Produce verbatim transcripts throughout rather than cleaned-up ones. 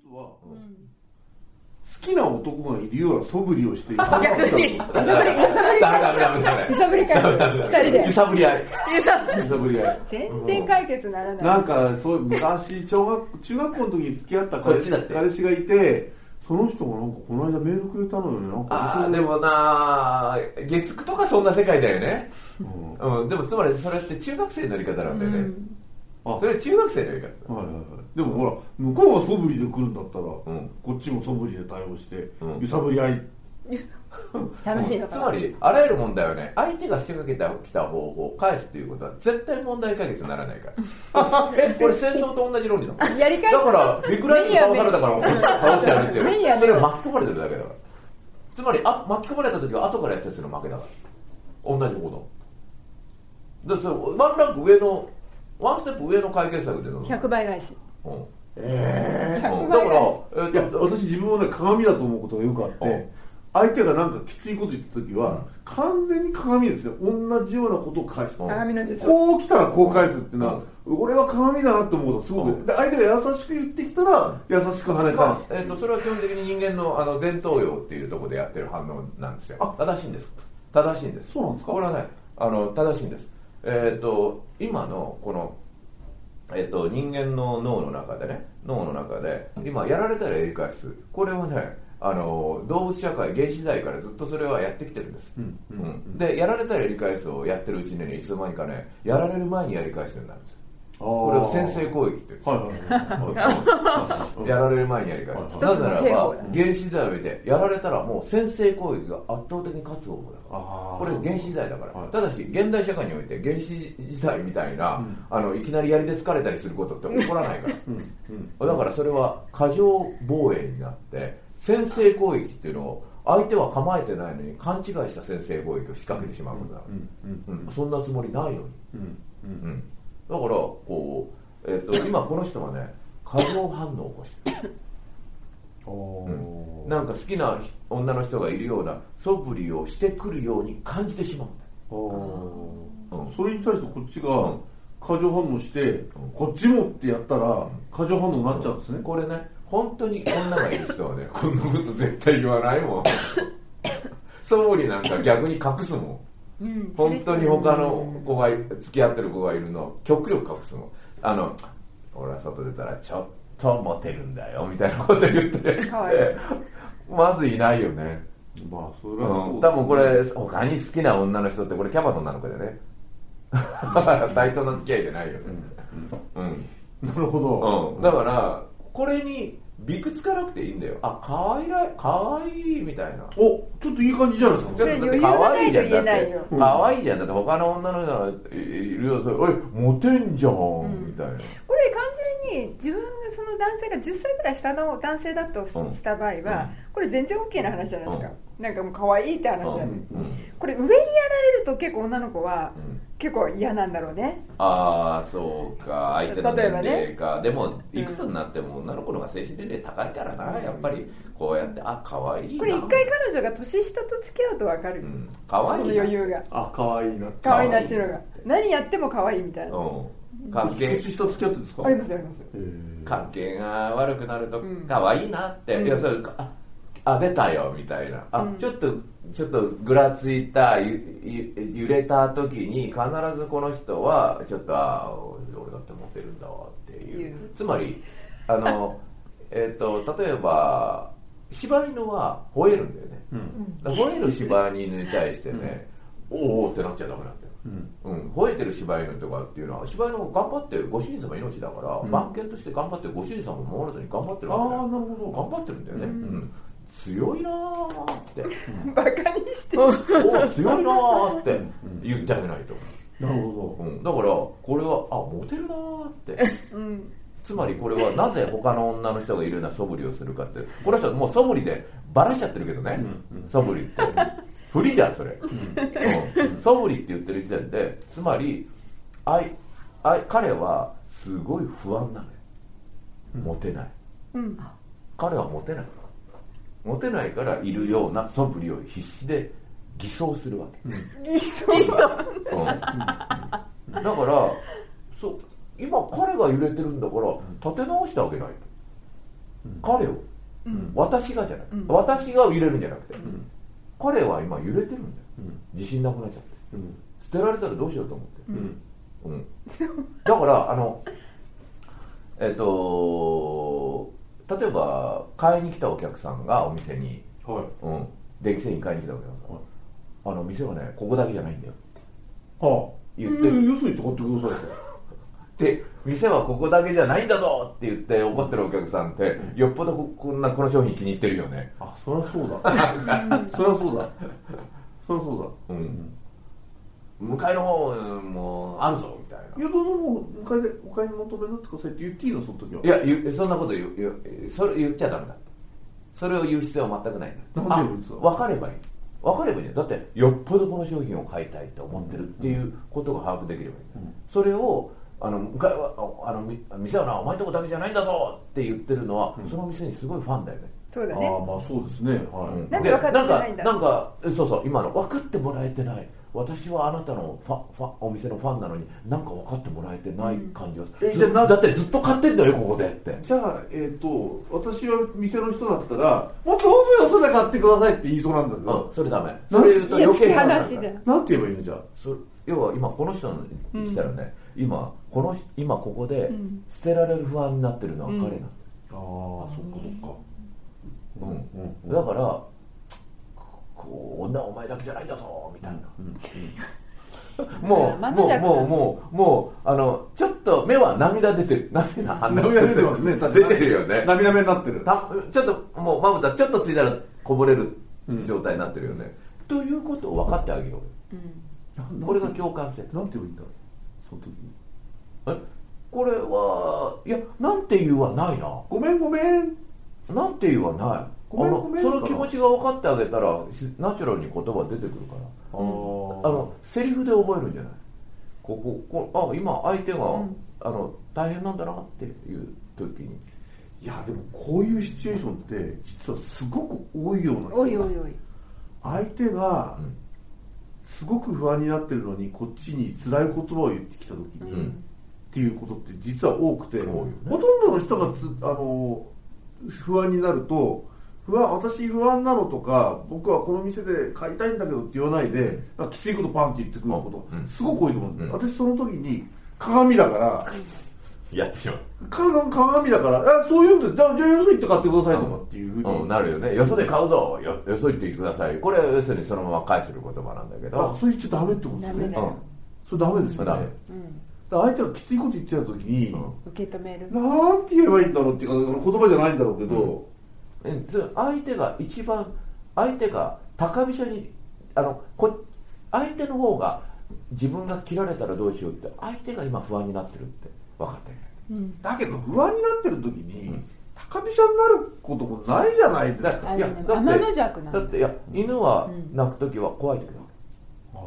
は、うん、好きな男がいるような素振りをして揺さぶり揺さぶり揺さぶり会ふたりで揺さぶり合い揺さぶり合い全然解決ならない。 なんかそう昔小学中学校の時に付き合った彼氏彼氏がいて、その人がなんかこの間メールくれたのよね。なんかあでもな月9とかそんな世界だよね、うんうん、でもつまりそれって中学生のやり方なんだよね、うん、あそれ中学生のやり方、はいはいはい、でもほら向こうが素振りで来るんだったら、うん、こっちも素振りで対応して、うん、揺さぶり合い楽しいのかな。 つまりあらゆる問題はね、相手が仕掛けてきた方法を返すっていうことは絶対問題解決にならないからこれ戦争と同じ論理だもん。 やり返すだからビッグラインに倒されたから倒してやるっていうそれを巻き込まれてるだけだから。つまりあ巻き込まれた時は後からやったやつの負けだから、同じことだ。それワンランク上のワンステップ上の解決策でひゃくばい返し、 うん、えー、うん、だから、えー、いや私自分はね鏡だと思うことがよくあって、うん、相手がなんかきついこと言った時は、うん、完全に鏡ですね。同じようなことを返す、 鏡の術こう来たらこう返すっていうのは、うん、俺は鏡だなって思うとすごく、うん、で相手が優しく言ってきたら優しく跳ね返す、まあえー、とそれは基本的に人間 の, あの前頭葉っていうところでやってる反応なんですよ。正しいんです正しいんです。 そうなんですか。 これはねあの正しいんです。えー、と今のこのえっと、人間の脳の中でね脳の中で今やられたらやり返す、これはねあの動物社会原始時代からずっとそれはやってきてるんです、うんうんうん、でやられたらやり返すをやってるうちに、ね、いつの間にかねやられる前にやり返すようになるんです。これを先制攻撃って言うんです、はい、やられる前にやり返す、なぜならば原始時代を見てやられたらもう先制攻撃が圧倒的に勝つ方法だから、これ原始時代だから、はい、ただし現代社会において原始時代みたいな、うん、あのいきなり槍で疲れたりすることって起こらないから、うんうん、だからそれは過剰防衛になって先制攻撃っていうのを相手は構えてないのに勘違いした先制攻撃を仕掛けてしまうんだ、うんうんうん、そんなつもりないのに、うんうんうんだからこう、えー、と今この人はね過剰反応を起こしてるお、うん、なんか好きな女の人がいるような素振りをしてくるように感じてしまうんだお、 うん、それに対してこっちが過剰反応して、うん、こっちもってやったら過剰反応になっちゃうんですね、 うん、これね本当に女がいる人はねこんなこと絶対言わないもん素振りなんか逆に隠すもんうん、本当に他の子が付き合ってる子がいるのを極力隠すの。あの俺は外出たらちょっとモテるんだよみたいなこと言ってるまずいないよね。まあそれはそうですね、うん、多分これ他に好きな女の人ってこれキャバの女の子でね対等な付き合いじゃないよね、うんうんうん、なるほど、 うん、だからこれにびくつかなくていいんだよ。あ、かわいらかわいいみたいな。 お、ちょっといい感じじゃないですか。 それ余裕がないと言えないよ。 かわいいじゃん。だって他の女の人がいるよ。おい、モテんじゃん、うん、みたいな。 これ完全に自分がその男性がじゅっさいぐらい下の男性だとした場合は、うん、これ全然 OK な話じゃないですか。うん、なんかもう可愛いって話じゃない、うんうん、これ上にやられると結構女の子は、うん結構嫌なんだろうね。 ああそうか相手の年齢か、ね、でもいくつになっても女の子の方が精神年齢高いからな、うん、やっぱりこうやってあ可愛いな。 これ一回彼女が年下と付き合うと分かる、うん、 可愛いその余裕があ可愛いな可愛いなっていうのが何やっても可愛いみたいな、うん、 関係年下付き合ってるんですか。 ありますあります。 関係が悪くなると可愛いなって、うん、いやそれああ出たよみたいなあ、うん、ちょっとちょっとぐらついた揺れた時に必ずこの人はちょっとあ俺だってモテるんだわっていう、つまりあのえっと例えば柴犬は吠えるんだよね、うん、だ吠える柴犬に対してね、うん、おーおーってなっちゃダメなんだよ、うんうん、吠えてる柴犬とかっていうのは柴犬も頑張ってご主人様命だから、うん、番犬として頑張ってご主人様を守るのに頑張ってるわけだよ。 あーなるほど頑張ってるんだよね、うんうん強いなーって、 うん、バカにしてお強いなーって言ってあげないと。 なるほど、 うん、だからこれはあモテるなーって、うん、つまりこれはなぜ他の女の人がいるような素振りをするかってこの人はもう素振りでバラしちゃってるけどね、うんうん、素振りって振りじゃんそれ、うんうん、素振りって言ってる時点でつまりあいあい彼はすごい不安なのよ、うん、モテない、うん、彼はモテないモテないからいるような素振りを必死で偽装するわけ、うん、 偽装、うん、だからそう今彼が揺れてるんだから立て直してあげないと、 彼を、うん、私がじゃない、うん、私が入れるんじゃなくて、うん、彼は今揺れてるんだよ、うん、自信なくなっちゃって、うん、捨てられたらどうしようと思って、うんうん、だからあのえっと例えば買いに来たお客さんがお店に、はいうん、電気製品買いに来たお客さん、はい、あの店はねここだけじゃないんだよ、はあ、言ってる、 要するに買ってくださいで店はここだけじゃないんだぞって言って怒ってるお客さんって、うん、よっぽどこんなこの商品気に入ってるよね。 あ、そりゃそうだそりゃそうだそりゃそうだ、うん、 向かいの方もあるぞみたいな。 いやどうぞもう向かいでお買い求めになってくださいって言っていいのその時は。 いやそんなこと言う言うそれ言っちゃダメだ。それを言う必要は全くないんだ。 なんで言うんですか。 分かればいい分かればいいんだ。だってよっぽどこの商品を買いたいと思ってるっていうことが把握できればいいんだ、うん、それをあの向かいはあの店はなお前んとこだけじゃないんだぞって言ってるのは、うん、その店にすごいファンだよね。 そうだね。 ああまあそうですね、はい、 なんで分かってないんだ。 なんかなんかそうそう今の分かってもらえてない。私はあなたのファファお店のファンなのになんか分かってもらえてない感じがする、うん、だってずっと買ってんだよここでって。 じゃあえっ、ー、と私は店の人だったらもっと多くよそで買ってくださいって言いそうなんだけど、 うん、それダメ。それ言うと余計話でなんて言えばいいのじゃあ。 そ要は今この人にしたらね、うん、今この今ここで捨てられる不安になってるのは彼なんだよ、 うん、ああそっかそっか、 うんうんうん、だからこう女はお前だけじゃないんだぞみたいな、うんうん、もうもうもうもうもうあのちょっと目は涙出てる涙涙出てますね。 出てるよね。 涙目になってる。 たちょっともうまぶたちょっとついたらこぼれる状態になってるよね、うん、ということを分かってあげよう、うん、これが共感性。 なんて言うんだその時に。 えこれはいやなんて言うはないな。 ごめんごめんなんて言うはない。 ごめんごめんその気持ちが分かってあげたらナチュラルに言葉出てくるから、うん、あのセリフで覚えるんじゃない。こここあ今相手が、うん、あの大変なんだなっていう時に。 いやでもこういうシチュエーションって実はすごく多いような。 おいおいおい。 相手がすごく不安になってるのにこっちに辛い言葉を言ってきた時に、うん、っていうことって実は多くて、ね、ほとんどの人がつあの不安になると不安私不安なのとか僕はこの店で買いたいんだけどって言わないでなんかきついことパンって言ってくること、うん、すごく多いと思うんです、うん、私その時に鏡だからやってしまう鏡だからあそういうんでじゃあよそ行って買ってくださいとかっていうふうに、 うん、なるよね。よそで買うぞ よ, よそ行ってください。これは要するにそのまま返する言葉なんだけど、 あそれ言っちゃダメってことですね。うん、それダメですよね。うんだから相手がきついこと言ってた時に、うん、 受け止めるなんて言えばいいんだろうっていうか言葉じゃないんだろうけど、 うん、相手が一番相手が高飛車にあのこ相手の方が自分が切られたらどうしようって相手が今不安になってるって分かってる、うん、だけど不安になってる時に、うん、高飛車になることもないじゃないですか。 いやだって天の弱なんだ。 だっていや犬は鳴く時は怖い時だ、うん、あ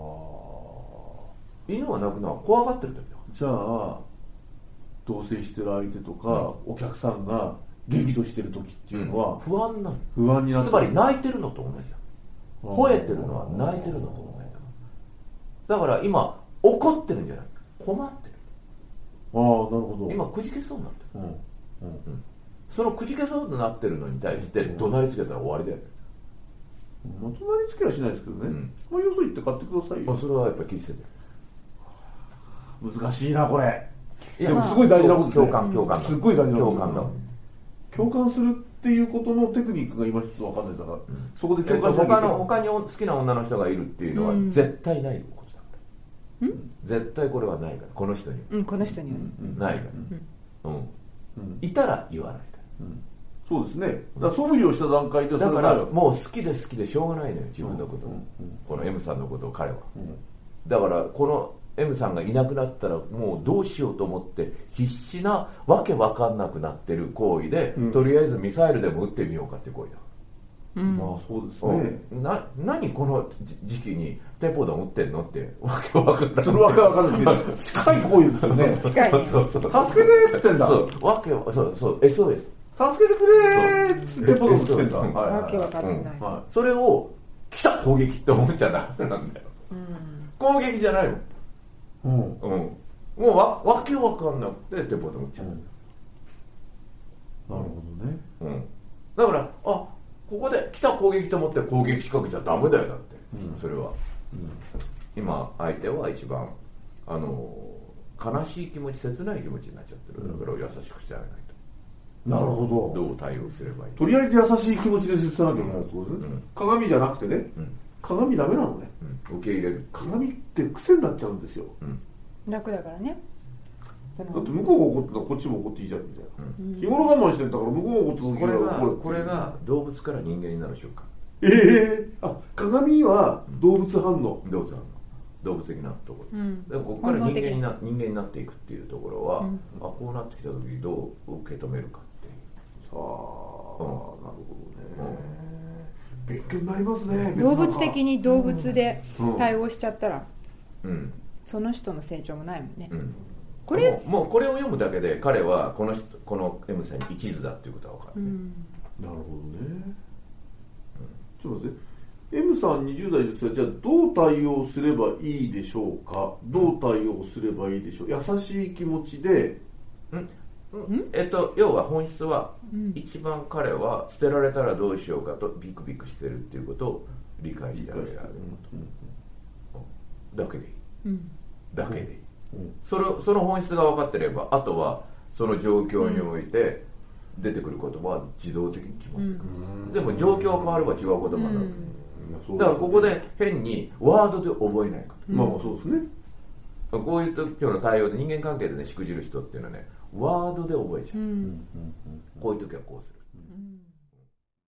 犬は鳴くのは怖がってる時だ。 じゃあ同棲してる相手とか、うん、お客さんが激怒してる時っていうのは、うん、 不安なの。 不安になってつまり泣いてるのと同じだ。吠えてるのは泣いてるのと同じだ。だから今怒ってるんじゃない困ってる。 ああなるほど。 今くじけそうになってる、うんうんうん、そのくじけそうになってるのに対して怒鳴りつけたら終わりだよね。 怒鳴りつけはしないですけどね、うん、まあ、よそ行って買ってくださいよ。 まあ、それはやっぱり気にしてる。 難しいなこれ。でもすごい大事なことですね。 共感共感すごい大事な共感だ。 共感するっていうことのテクニックが今一つ分かんないから、うん、そこで共感しなきゃいけない。 他の他に好きな女の人がいるっていうのは絶対ないことだから、うん、絶対これはないからこの人に、 うん、この人には、 うん、ないから、うんうん、いたら言わないから、うん、 そうですね。だから素振りをした段階でだからもう好きで好きでしょうがないのよ自分のことを、うんうん、この M さんのことを彼は、うん、だからこのM さんがいなくなったらもうどうしようと思って必死なわけわかんなくなってる行為で、うん、とりあえずミサイルでも撃ってみようかって行為だ、 うん、まあそうですね、 うん、な何この時期にテポドン撃ってんのってわけわかんない。 それわけわかんない近い行為ですよね。 近いそうそう助けてって言ってんだ。 そうわけそうそう エスオーエス助けてくれーってテポドン撃ってんだ、うん、 わけわかんない、うんはい、それを来た攻撃って思っちゃダメなんだよ、うん、攻撃じゃないもん。うんうん、もう わ, わけわかんなくてテポで打っちゃう、うん、 なるほどね。 だからあここで来た攻撃と思って攻撃仕掛けちゃダメだよだって、 うん、 それは、うん、今相手は一番あの悲しい気持ち切ない気持ちになっちゃってる、だから優しくしてあげないと。 なるほど。 どう対応すればいい。 とりあえず優しい気持ちで接さなきゃいけないってことですね、うん、鏡じゃなくてね、うん、鏡ダメなのね、 うん、受け入れる。 鏡って癖になっちゃうんですよ、 うん、楽だからね。 だって向こうが怒ってたらこっちも怒っていいじゃんみたいな、うん、日頃我慢してんだから向こうが怒った時これがこれが動物から人間になる瞬間。 ええー、あ鏡は動物反応、 動物反応動物的なところ、うん、でもここから人間にな人間になっていくっていうところは、うん、あこうなってきた時にどう受け止めるかっていう。 さあ、うん、なるほどね、うん、勉強になりますね。 動物的に動物で対応しちゃったら、 うん、 その人の成長もないもんね、 うん、これもう、もうこれを読むだけで彼はこの人この M さんに一途だっていうことが分かる、ね、うん、 なるほどね、うん、ちょっと待って M さんにじゅう代ですが、じゃあどう対応すればいいでしょうか。どう対応すればいいでしょう。優しい気持ちで、 うんえっと、要は本質は、うん、一番彼は捨てられたらどうしようかとビクビクしてるっていうことを理解してあげられること、うん、だけでいい、うん、だけでいい、うん、それその本質が分かってればあとはその状況において出てくる言葉は自動的に決まってくる、うん、でも状況が変われば違う言葉になる、うんだからここで変にワードで覚えないか、 うん、まあまあそうですね。 こういう時の対応で人間関係でねしくじる人っていうのはねワードで覚えちゃう、うん、こういう時はこうする